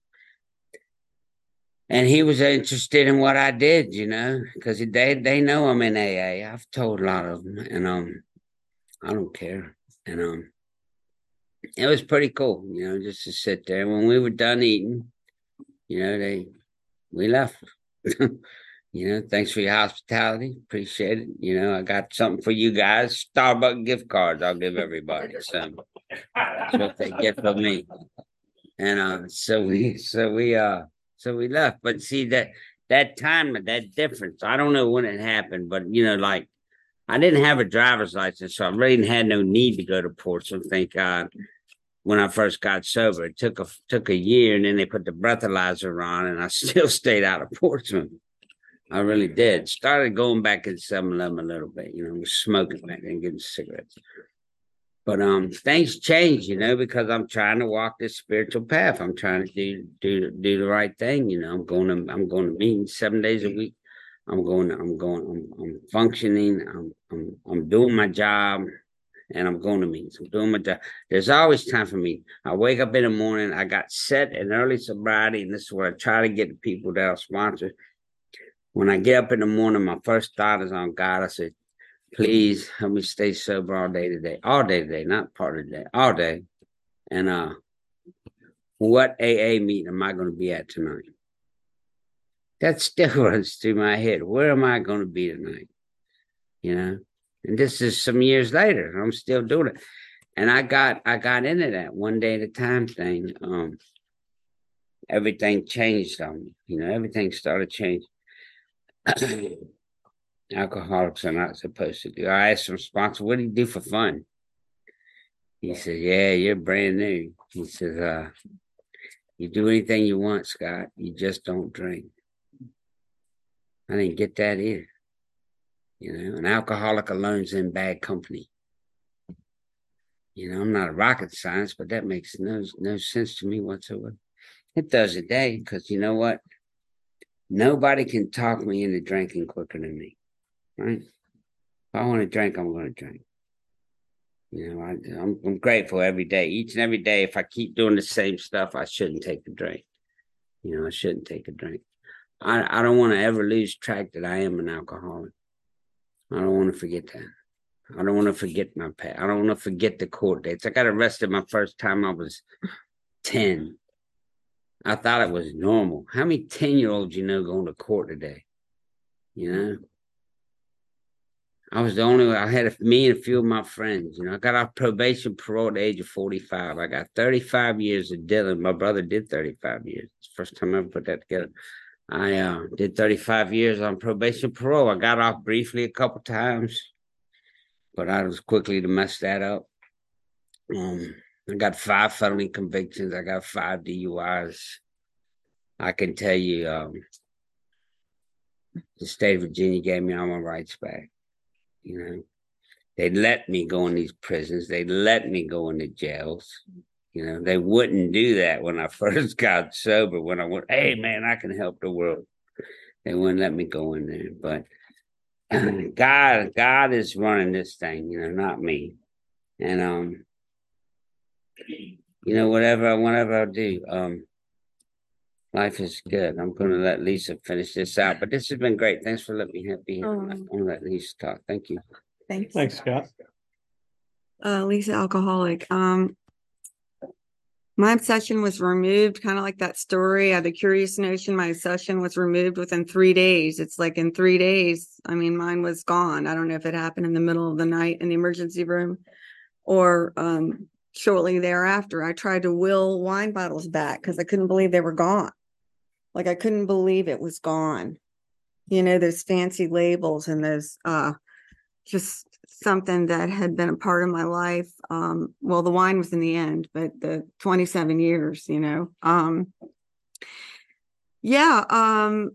And he was interested in what I did, you know, because they they know I'm in A A. I've told a lot of them, and um, I don't care. And um, it was pretty cool, you know, just to sit there. When we were done eating, you know, they we left. You know, thanks for your hospitality. Appreciate it. You know, I got something for you guys. Starbucks gift cards. I'll give everybody. So that's what they get from me. And uh, so we, so we, uh. So we left, but see that that time, that difference, I don't know when it happened, but you know, like I didn't have a driver's license, so I really had no need to go to Portsmouth, thank God. when I first got sober. It took a took a year, and then they put the breathalyzer on, and I still stayed out of Portsmouth. I really did. Started going back in seven eleven a little bit, you know, was smoking back and getting cigarettes. But um, things change, you know, because I'm trying to walk this spiritual path. I'm trying to do do do the right thing, you know. I'm going to I'm going to meetings seven days a week. I'm going. I'm going. I'm, I'm functioning. I'm, I'm I'm doing my job, and I'm going to meetings. I'm doing my job. There's always time for me. I wake up in the morning. I got set in early sobriety, and this is what I try to get the people that are sponsored. When I get up in the morning, my first thought is on God. I said, please help me stay sober all day today. All day today, not part of the day, all day. And uh, what A A meeting am I going to be at tonight? That still runs through my head. Where am I going to be tonight? You know, and this is some years later. I'm still doing it. And I got I got into that one day at a time thing. Um, everything changed on me. You know, everything started changing. Alcoholics are not supposed to do. I asked some sponsor, what do you do for fun? He says, yeah, you're brand new. He says, uh, you do anything you want, Scott. You just don't drink. I didn't get that either. You know, an alcoholic alone's in bad company. You know, I'm not a rocket science, but that makes no, no sense to me whatsoever. It does today, because you know what? Nobody can talk me into drinking quicker than me, right? If I want to drink, I'm going to drink. You know, I, I'm, I'm grateful every day. Each and every day, if I keep doing the same stuff, I shouldn't take a drink. You know, I shouldn't take a drink. I, I don't want to ever lose track that I am an alcoholic. I don't want to forget that. I don't want to forget my past. I don't want to forget the court dates. I got arrested my first time I was ten. I thought it was normal. How many ten-year-olds you know going to court today? You know? I was the only one. I had a, me and a few of my friends. You know, I got off probation parole at the age of forty-five. I got thirty-five years of dealing. My brother did thirty-five years. It's the first time I ever put that together. I uh, did thirty-five years on probation parole. I got off briefly a couple times, but I was quickly to mess that up. Um, I got five felony convictions. I got five D U Is. I can tell you, um, the state of Virginia gave me all my rights back. You know, they let me go in these prisons. They let me go into jails. You know, they wouldn't do that when I first got sober. When I went, hey, man, I can help the world. They wouldn't let me go in there. But God, God is running this thing, you know, not me. And, um, you know, whatever, whatever I do, um, life is good. I'm going to let Lisa finish this out. But this has been great. Thanks for letting me be here. Um, I'm going to let Lisa talk. Thank you. Thanks. Thanks, Scott. Uh, Lisa, alcoholic. Um, my obsession was removed, kind of like that story. I had a curious notion. My obsession was removed within three days. It's like in three days, I mean, mine was gone. I don't know if it happened in the middle of the night in the emergency room or um, shortly thereafter. I tried to will wine bottles back because I couldn't believe they were gone. Like I couldn't believe it was gone. You know, those fancy labels and those uh, just something that had been a part of my life. Um, well, the wine was in the end, but the twenty-seven years, you know. Um, yeah, um,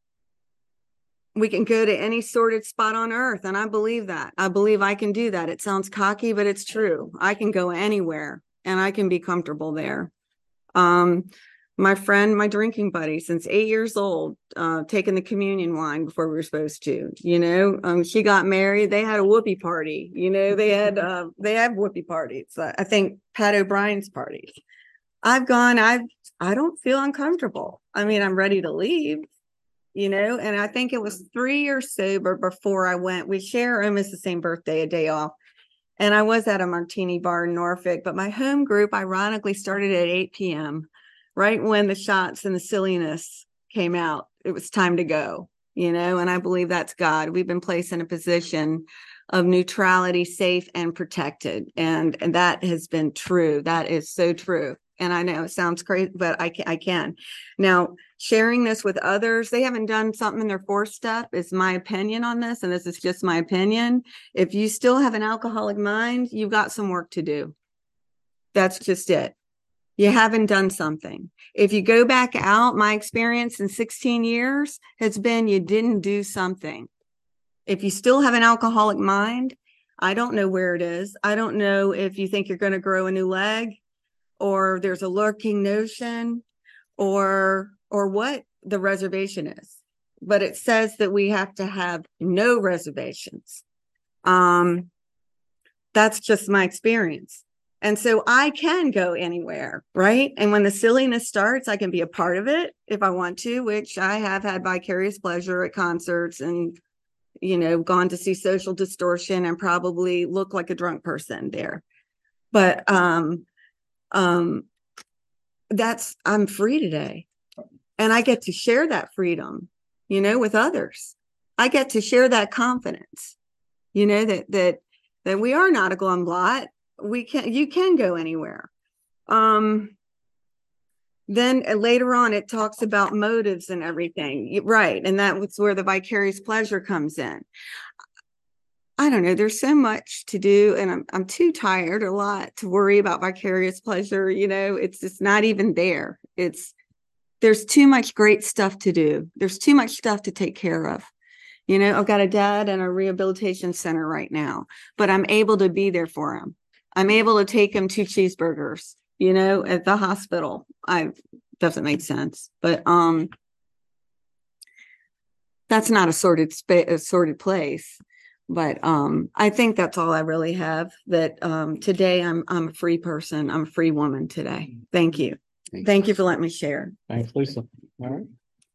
we can go to any sordid spot on earth, and I believe that. I believe I can do that. It sounds cocky, but it's true. I can go anywhere, and I can be comfortable there. Um, my friend, my drinking buddy, since eight years old, uh, taking the communion wine before we were supposed to, you know, um, she got married. They had a whoopee party, you know, they had, uh, they have whoopee parties. Uh, I think Pat O'Brien's parties. I've gone, I've, I don't feel uncomfortable. I mean, I'm ready to leave, you know, and I think it was three years sober before I went. We share almost the same birthday, a day off. And I was at a martini bar in Norfolk, but my home group ironically started at eight p.m. right when the shots and the silliness came out. It was time to go, you know, and I believe that's God. We've been placed in a position of neutrality, safe and protected. And, and that has been true. That is so true. And I know it sounds crazy, but I can, I can. Now, sharing this with others, they haven't done something in their fourth step, is my opinion on this. And this is just my opinion. If you still have an alcoholic mind, you've got some work to do. That's just it. You haven't done something. If you go back out, my experience in sixteen years has been you didn't do something. If you still have an alcoholic mind, I don't know where it is. I don't know if you think you're going to grow a new leg, or there's a lurking notion, or or what the reservation is. But it says that we have to have no reservations. Um, that's just my experience. And so I can go anywhere, right? And when the silliness starts, I can be a part of it if I want to, which I have had vicarious pleasure at concerts and, you know, gone to see Social Distortion and probably look like a drunk person there. But um, um, that's, I'm free today. And I get to share that freedom, you know, with others. I get to share that confidence, you know, that, that, that we are not a glum lot. We can, you can go anywhere. Um, then uh, later on, it talks about motives and everything. Right. And that's where the vicarious pleasure comes in. I don't know. There's so much to do, and I'm, I'm too tired a lot to worry about vicarious pleasure. You know, it's just not even there. It's, there's too much great stuff to do. There's too much stuff to take care of. You know, I've got a dad in a rehabilitation center right now, but I'm able to be there for him. I'm able to take him two cheeseburgers, you know, at the hospital. I doesn't make sense, but um, that's not a sorted space, a sorted place. But um, I think that's all I really have. That um, today I'm I'm a free person. I'm a free woman today. Thank you. Thank Thank you for letting me share. Thanks, Lisa. All right.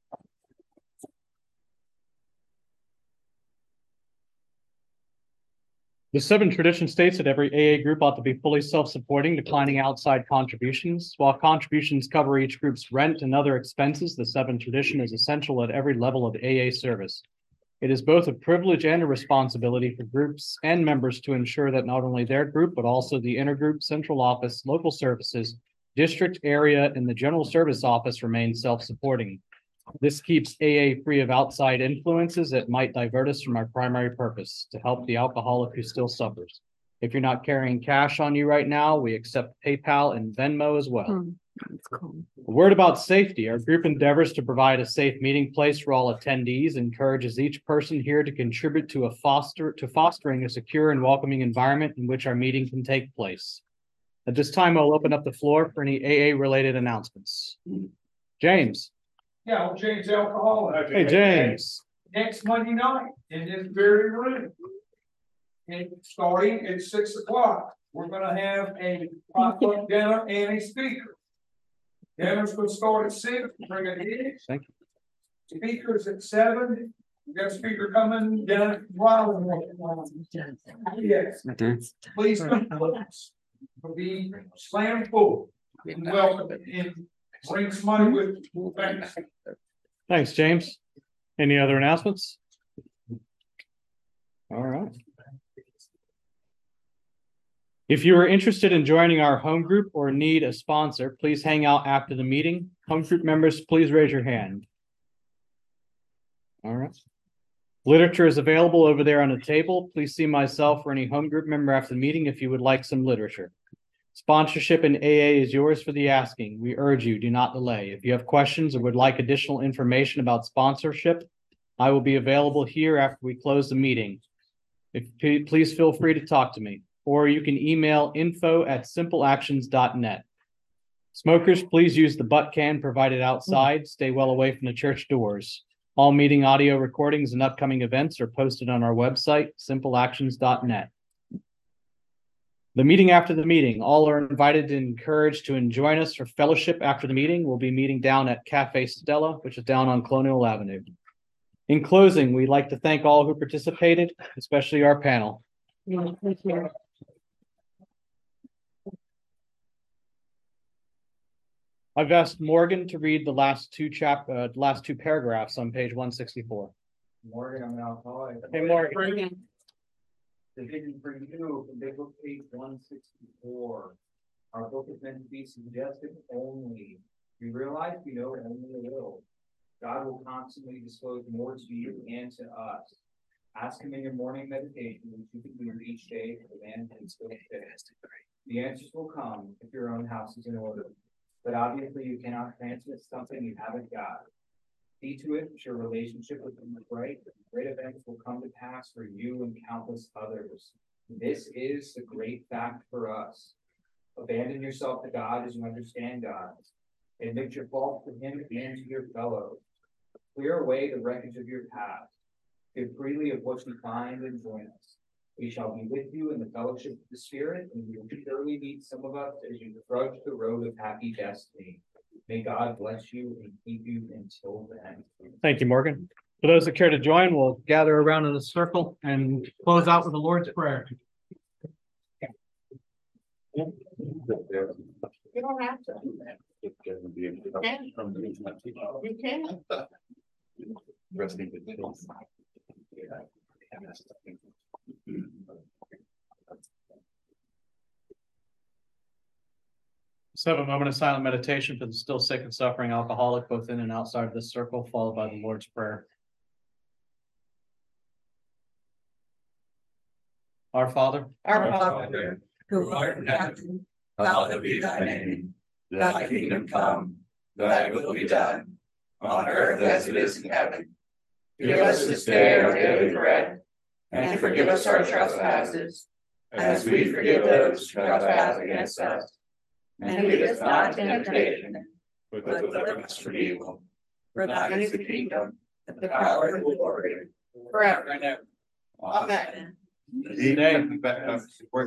The seven tradition states that every A A group ought to be fully self-supporting, declining outside contributions. While contributions cover each group's rent and other expenses, the seven tradition is essential at every level of A A service. It is both a privilege and a responsibility for groups and members to ensure that not only their group, but also the intergroup, central office, local services, district, area, and the general service office remain self-supporting. This keeps A A free of outside influences that might divert us from our primary purpose, to help the alcoholic who still suffers. If you're not carrying cash on you right now, we accept PayPal and Venmo as well. Hmm, that's cool. A word about safety. Our group endeavors to provide a safe meeting place for all attendees, encourages each person here to contribute to a foster to fostering a secure and welcoming environment in which our meeting can take place. At this time, I'll open up the floor for any A A related announcements. James. Yeah, I'm James Alcoholic. Hey, James. Next Monday night in this very room. And starting at six o'clock, we're gonna have a potluck dinner and a speaker. Dinner's gonna start at six, bring it in. Thank you. Speakers at seven. We got a speaker coming down. Yes, Okay. please come. We'll be slam full. And welcome and bring somebody with you. Thanks. Thanks, James. Any other announcements? All right. If you are interested in joining our home group or need a sponsor, please hang out after the meeting. Home group members, please raise your hand. All right. Literature is available over there on the table. Please see myself or any home group member after the meeting if you would like some literature. Sponsorship in A A is yours for the asking. We urge you, do not delay. If you have questions or would like additional information about sponsorship, I will be available here after we close the meeting. If please feel free to talk to me, or you can email info at simple actions dot net. Smokers, please use the butt can provided outside. Stay well away from the church doors. All meeting audio recordings and upcoming events are posted on our website, simple actions dot net. The meeting after the meeting, all are invited and encouraged to join us for fellowship after the meeting. We'll be meeting down at Cafe Stella, which is down on Colonial Avenue. In closing, we'd like to thank all who participated, especially our panel. Yeah, thank you. I've asked Morgan to read the last two chap, uh, last two paragraphs on page one sixty-four. Morgan, I'm an alcoholic. Hey, Morgan. The vision for you from Big Book page one sixty-four. Our book is meant to be suggestive only. We realize we know only a little. God will constantly disclose more to you and to us. Ask him in your morning meditation, which you can do each day for the man who is still fit. The answers will come if your own house is in order. But obviously you cannot transmit something you haven't got. See to it that your relationship with them is right. Great events will come to pass for you and countless others. This is the great fact for us. Abandon yourself to God as you understand God. Admit your faults to Him and to your fellows. Clear away the wreckage of your past. Give freely of what you find and join us. We shall be with you in the fellowship of the Spirit, and you will surely meet some of us as you trudge the road of happy destiny. May God bless you and keep you until then. Thank you, Morgan. For those that care to join, we'll gather around in a circle and close out with the Lord's Prayer. You don't have to. You can. You can. Let's have a moment of silent meditation for the still sick and suffering alcoholic, both in and outside of this circle, followed by the Lord's Prayer. Our Father, Our Father, Who art in heaven, hallowed be thy name. Thy kingdom come, thy will be done, on earth as it is in heaven. Give us this day our daily bread, and forgive us our trespasses, as we forgive those who trespass against us. And lead us not into temptation, but deliver us from evil. For thine is the kingdom, the power, and the glory, forever and ever. Amen. today.